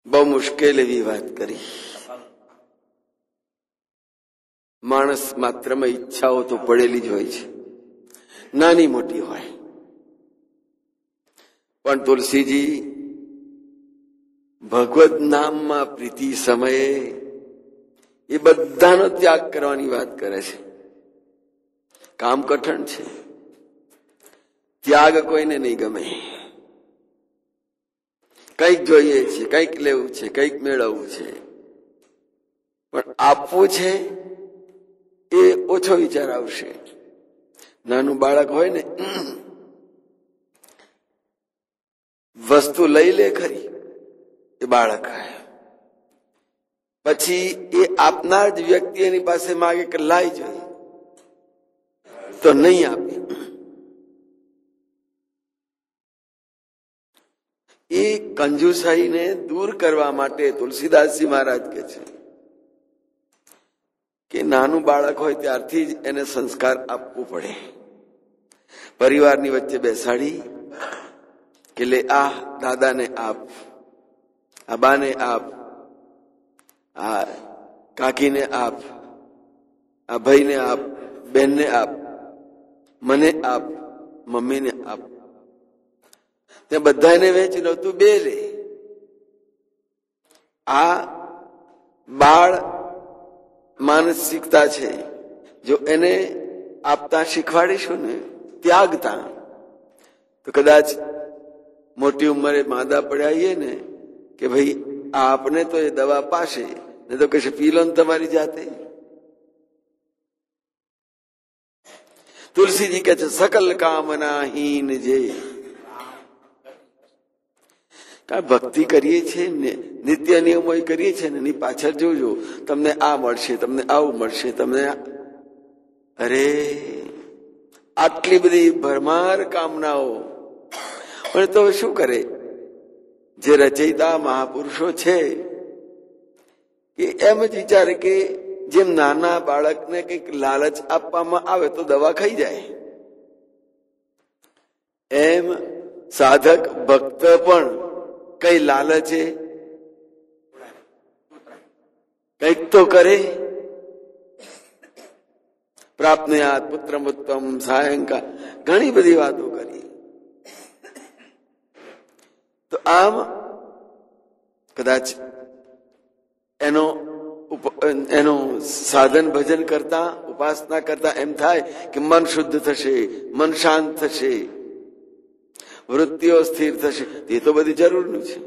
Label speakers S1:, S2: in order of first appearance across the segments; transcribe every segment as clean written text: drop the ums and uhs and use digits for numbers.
S1: બહુ મુશ્કેલ એવી વાત કરી. માણસ માત્રમાં ઈચ્છાઓ તો પડેલી જ હોય છે, નાની મોટી હોય. પણ તુલસીજી ભગવદ નામમાં પ્રીતિ સમયે એ બધાનો ત્યાગ કરવાની વાત કરે છે. કામ કઠણ છે, ત્યાગ કોઈને નહીં ગમે. કંઈક જોઈએ છે, કંઈક લેવું છે, કંઈક મેળવવું છે, પણ આપવું છે એ ઓછો વિચાર આવશે. નાનું બાળક હોય ને, વસ્તુ લઈ લે ખરી એ બાળક, પછી એ આપનાર જ વ્યક્તિ એની પાસે માગે કે લાઈ જોઈએ તો નહીં આપે. એ કંજુસાઈને દૂર કરવા માટે તુલસીદાસજી મહારાજ કહે છે કે નાનું બાળક હોય ત્યારથી જ એને સંસ્કાર આપવું પડે. પરિવારની વચ્ચે બેસાડી કે લે આ દાદાને આપ, આ બાને આપ, આ કાકીને આપ, આ ભાઈને આપ, બહેનને આપ, મને આપ, મમ્મીને આપ. તે બધાને વેચી લો, તું બે લે. આ બાળ માનસિકતા છે. જો એને આપતા શીખવાડીશું ને, ત્યાગતા, તો કદાચ મોટી ઉંમરે માંદા પડ્યા ને કે ભાઈ આપને તો એ દવા પાશે, ને તો કશે પી લો ને તમારી જાતે. તુલસીજી કહે છે સકલ કામના હીન જે. ભક્તિ કરીએ છીએ ને, નિત્ય નિયમો કરીએ છીએ ને, એની પાછળ જોજો તમને આ મળશે, તમને આવું મળશે, તમને અરે આટલી બધી ભરમાર કામનાઓ. પણ તો શું કરે જે રચયિતા મહાપુરુષો છે એ એમ જ વિચારે કે જેમ નાના બાળકને કંઈક લાલચ આપવામાં આવે તો દવા ખાઈ જાય, એમ સાધક ભક્ત પણ કઈ લાલચે કઈક તો કરે. પ્રાપ્તયાત પુત્રમુત્તમ સાયંકા, ઘણી બધી વાતો કરી. તો આમ કદાચ એનો સાધન ભજન કરતા, ઉપાસના કરતા એમ થાય કે મન શુદ્ધ થશે, મન શાંત થશે, વૃત્તિઓ સ્થિર થશે. એ તો બધી જરૂરનું છે.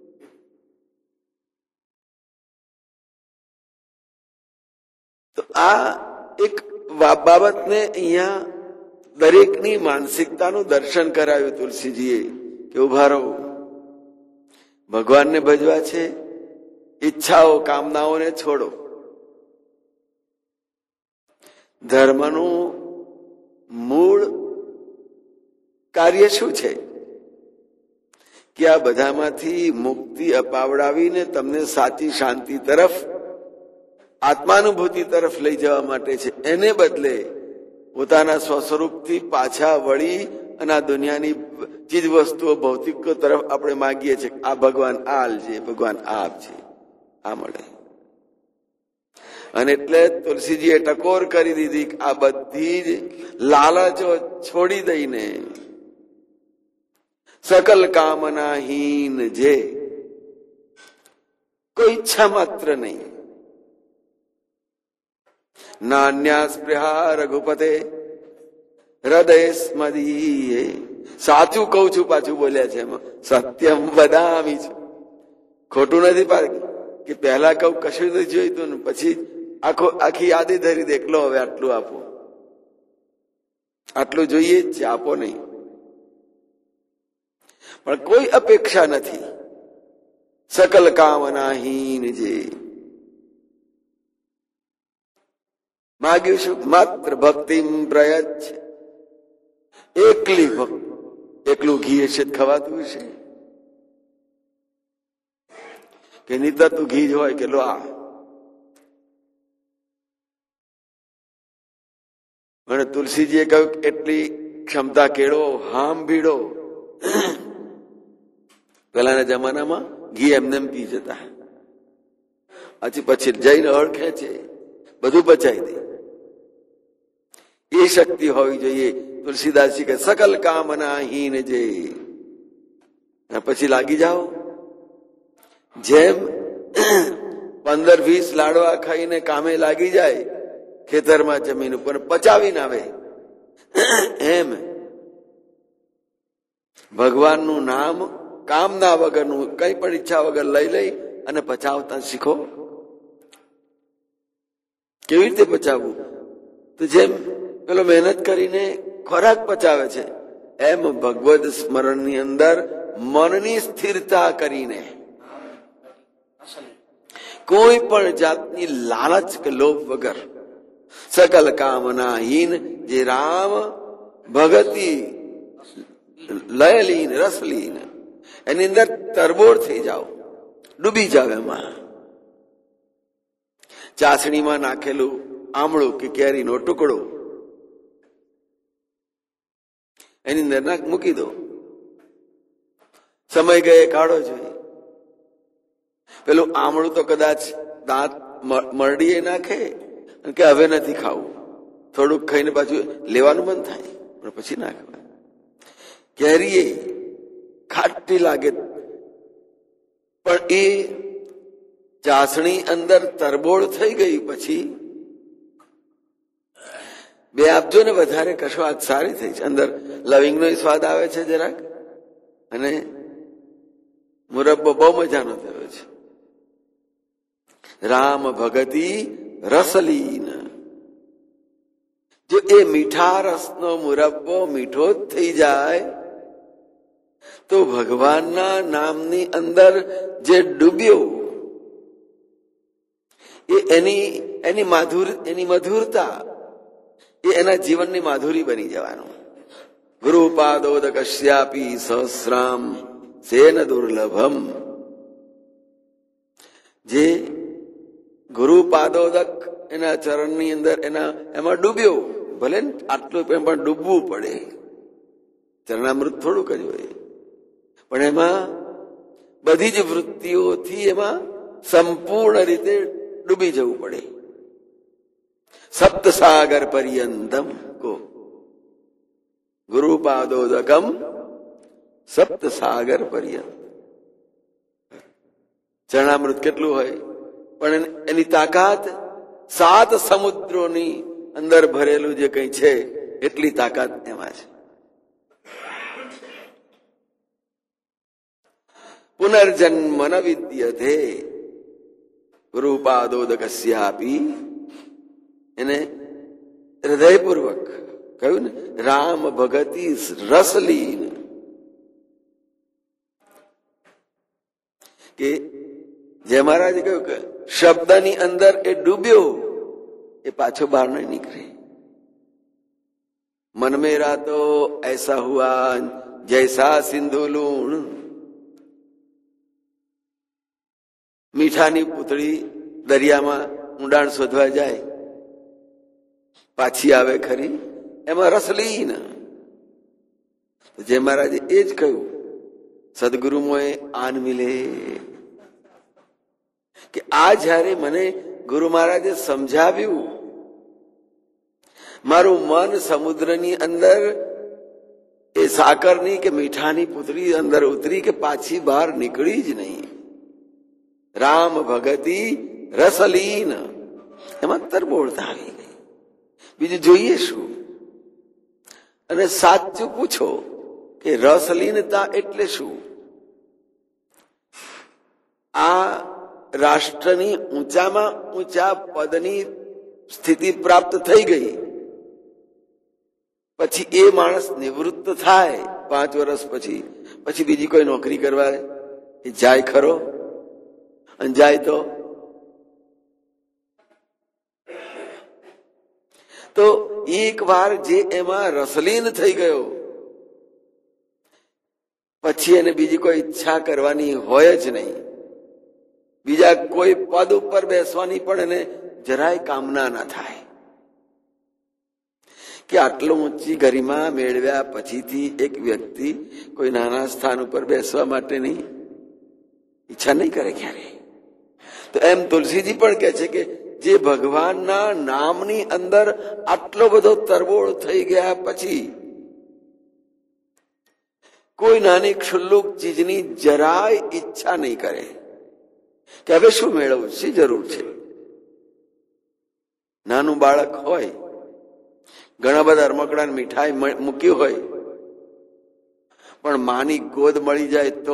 S1: તો આ એક બાબતને અહીંયા દરેકની માનસિકતાનું દર્શન કરાવ્યું તુલસીજીએ કે ઉભા રહો, ભગવાનને ભજવા છે, ઈચ્છાઓ કામનાઓને છોડો. ધર્મનું મૂળ કાર્ય શું છે કે આ બધામાંથી મુક્તિ અપાવડાવીને તમને સાચી શાંતિ તરફ, આત્માનુભૂતિ તરફ લઈ જવા માટે છે. એને બદલે પોતાના સ્વસ્વરૂપથી પાછા વળી અને આ દુનિયાની ચીજ વસ્તુઓ, ભૌતિકો તરફ આપણે માગીએ છીએ. આ ભગવાન આ આલજે, ભગવાન આ આપજે, આ મળે. અને એટલે તુલસીજીએ ટકોર કરી દીધી કે આ બધી જ લાલચો છોડી દઈને સકલ કામના હીન જે, કોઈ ઈચ્છા માત્ર નહીં. નાન્યા સ્પૃહા રઘુપતે હૃદય સ્મદીએ. સાચું કઉ છું, પાછું બોલ્યા છે એમાં, સત્યમ વદામી છું, ખોટું નથી કે પહેલા કહું કશું નથી જોઈતું ને પછી આખી યાદી ધરી દે, એકલો હવે આટલું આપો, આટલું જોઈએ જ છે, આપો નહીં. પણ કોઈ અપેક્ષા નથી. સકલ કામના હીન જે માગ્યું શું? માત્ર ભક્તિ પ્રયચ્છ. એકલી ભક્તિ. એકલું ઘી હશે ખવાતું છે કે નીતરતું ઘી જ હોય કે લો આ. અને તુલસીજીએ કહ્યું એટલી ક્ષમતા કેળવો, હામ ભીડો. પેલાના જમાનામાં ઘી એમને પી જતા. પછી જઈને હળ ખેંચે, બધું પચાવી દે. એ શક્તિ હોવી જોઈએ. તુલસીદાસજી કે સકલ કામના હીન જે. પછી લાગી જાઓ. જેમ 15-20 લાડવા ખાઈને કામે લાગી જાય ખેતરમાં જમીન ઉપર પચાવીને આવે, એમ ભગવાનનું નામ કામના વગરનું, કઈ પણ ઈચ્છા વગર લઈ અને પચાવતા શીખો. કેવી રીતે પચાવવું? તો જેમ પેલો મહેનત કરીને ખોરાક પચાવે છે, એમ ભગવદ સ્મરણની અંદર મનની સ્થિરતા કરીને કોઈ પણ જાતની લાલચ કે લોભ વગર સકલ કામના હીન, જે રામ ભગતી લયલીન રસલીન, એની અંદર તરબોળ થઈ જાઓ, ડૂબી જાવ. એમાં ચાસણીમાં નાખેલું આમળું કે કેરીનો ટુકડો એની અંદર મૂકી દો, સમય ગયે કાઢો જોઈએ. પેલું આમળું તો કદાચ દાંત મરડીએ નાખે કે હવે નથી ખાવું, થોડુંક ખાઈને પાછું લેવાનું બંધ થાય, પણ પછી ના ખવાય. કેરીએ ખાટી લાગે, પણ એ ચાસણી અંદર તરબોળ થઈ ગઈ પછી બે આપજો ને, વધારે કશો આજ સારી થઈ છે. અંદર લવિંગનો સ્વાદ આવે છે જરાક, અને મુરબ્બો બહુ મજાનો થયો છે. રામ ભગતી રસલીન. જો એ મીઠા રસનો મુરબ્બો મીઠો જ થઈ જાય તો ભગવાનના નામની અંદર જે ડૂબ્યો એ એની મધુરતા, એ એના જીવનની માધુરી બની જવાનું. ગુરુપાદોદકસ્યાપી સહસ્રામ સેન દુર્લભમ. જે ગુરુપાદોદક એના ચરણની અંદર એમાં ડૂબ્યો, ભલે આટલું પણ ડૂબવું પડે, ચરણામૃત થોડુંક જ હોય, પણ એમાં બધી જ વૃત્તિઓથી એમાં સંપૂર્ણ રીતે ડૂબી જવું પડે. સપ્તસાગર પર્યંતમ કો ગુરુપાદોદકમ સપ્તસાગર પર્યંત. ચરણામૃત કેટલું હોય, પણ એની તાકાત 7 સમુદ્રોની અંદર ભરેલું જે કઈ છે એટલી તાકાત એમાં છે. પુનર્જન્મ ન વિદ્યતે ગુરુપાદોદકસ્યાપી. એને હૃદયપૂર્વક કહ્યું ને, રામ ભગતી રસલીન, કે જે મહારાજે કહ્યું કે શબ્દની અંદર એ ડૂબ્યો, એ પાછો બહાર નહીં નીકળે. મન મેરા તો ऐसा हुआ जैसा सिंधु लूण. મીઠાની પૂતળી દરિયામાં ઊંડાણ શોધવા જાય, પાછી આવે ખરી, એમાં રસલીન. જે મહારાજે એ જ કહ્યું, સદગુરુમોએ આન મિલે, કે આ જયારે મને ગુરુ મહારાજે સમજાવ્યું, મારું મન સમુદ્રની અંદર એ સાકરની કે મીઠાની પૂતળી અંદર ઉતરી કે પાછી બહાર નીકળી જ નહીં. રામ ભગતી રસલીન, એમાં તરબોળતા આવી ગઈ. બીજું જોઈએ શું? અને સાચું પૂછો કે રસલીનતા એટલે શું? આ રાષ્ટ્રની ઊંચામાં ઊંચા પદની સ્થિતિ પ્રાપ્ત થઈ ગઈ પછી એ માણસ નિવૃત્ત થાય 5 વર્ષ પછી બીજી કોઈ નોકરી કરવા જાય ખરો? અને જાય તો એક વાર જે એમાં રસલીન થઈ ગયો પછી એને બીજી કોઈ ઈચ્છા કરવાની હોય જ નહીં. બીજા કોઈ પદ ઉપર બેસવાની પણ એને જરાય કામના ના થાય. કે આટલું ઊંચી ગરિમા મેળવ્યા પછીથી એક વ્યક્તિ કોઈ નાના સ્થાન ઉપર બેસવા માટે નહીં ઈચ્છા નહીં કરે ક્યારે. તો એમ તુલસીજી પણ કહે છે કે જે ભગવાનના નામની અંદર આટલો બધો તરબોળ થઈ ગયા પછી કોઈ નાની ક્ષુલ્લુક ચીજની જરાય ઈચ્છા નહીં કરે કે હવે શું મેળવવું, શી જરૂર છે. નાનું બાળક હોય, ઘણા બધા રમકડા મીઠાઈ મૂકી હોય, પણ માની ગોદ મળી જાય તો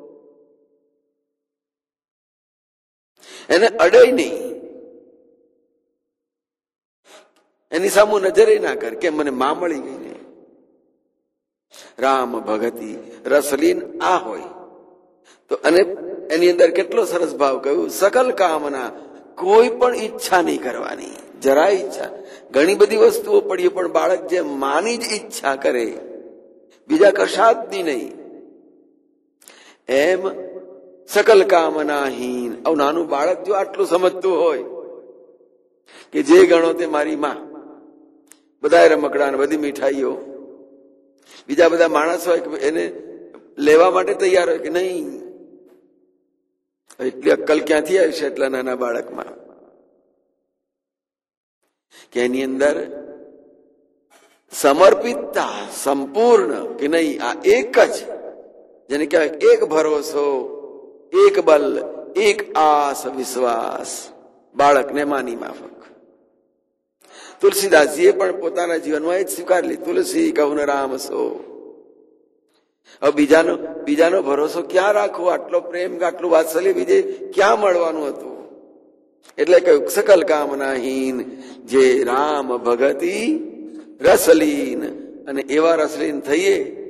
S1: એને અડે નહીં, એની સામુ નજરે ના કર કે મને માં મળી ગઈ ને. રામ ભગતી રસલીન આ હોય તો, અને એની અંદર કેટલો સરસ ભાવ કહ્યું, સકલ કામના, કોઈ પણ ઈચ્છા નહીં કરવાની, જરાય ઈચ્છા. ઘણી બધી વસ્તુઓ પડી પણ બાળક જે માની જ ઈચ્છા કરે, બીજા કશાદની નહીં. એમ સકલ કામનાહીન. આવું નાનું બાળક જો આટલું સમજતું હોય કે જે ગણો તે મારી માં, બધા રમકડા બધી મીઠાઈઓ, બીજા બધા માણસ હોય કે એને લેવા માટે તૈયાર હોય કે નહીં, એટલી અક્કલ ક્યાંથી આવી છે એટલા નાના બાળકમાં કે એની અંદર સમર્પિતતા સંપૂર્ણ કે નહીં, આ એક જ, જેને કહેવાય એક ભરોસો, એક બલ, એક આસ વિશ્વાસ બાળકને માની માફક. તુલસીદાસજીએ પણ પોતાના જીવનમાં એ જ સ્વીકાર લી, તુલસી કહું રામ સો. હવે બીજાનો ભરોસો ક્યાં રાખવો, આટલો પ્રેમ કે આટલું વાત્સલ્ય બીજે ક્યાં મળવાનું હતું. એટલે કહ્યું સકલ કામનાહીન, જે રામ ભગતી રસલીન, અને એવા રસલીન થઈએ